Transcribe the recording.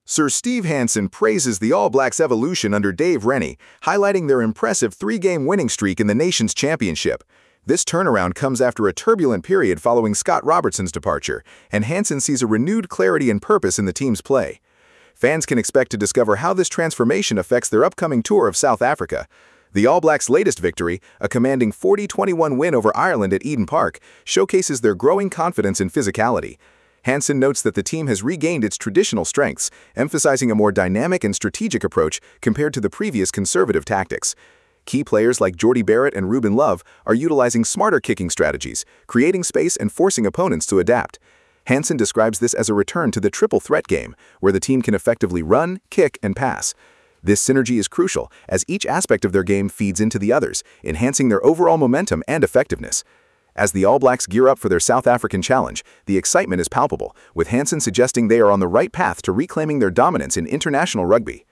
Sir Steve Hansen praises the All Blacks' evolution under Dave Rennie, highlighting their impressive three-game winning streak in the nation's championship. This turnaround comes after a turbulent period following Scott Robertson's departure, and Hansen sees a renewed clarity and purpose in the team's play. Fans can expect to discover how this transformation affects their upcoming tour of South Africa. The All Blacks' latest victory, a commanding 40-21 win over Ireland at Eden Park, showcases their growing confidence and physicality. Hansen notes that the team has regained its traditional strengths, emphasizing a more dynamic and strategic approach compared to the previous conservative tactics. Key players like Jordie Barrett and Ruben Love are utilizing smarter kicking strategies, creating space and forcing opponents to adapt. Hansen describes this as a return to the triple threat game, where the team can effectively run, kick, and pass. This synergy is crucial, as each aspect of their game feeds into the others, enhancing their overall momentum and effectiveness. As the All Blacks gear up for their South African challenge, the excitement is palpable, with Hansen suggesting they are on the right path to reclaiming their dominance in international rugby.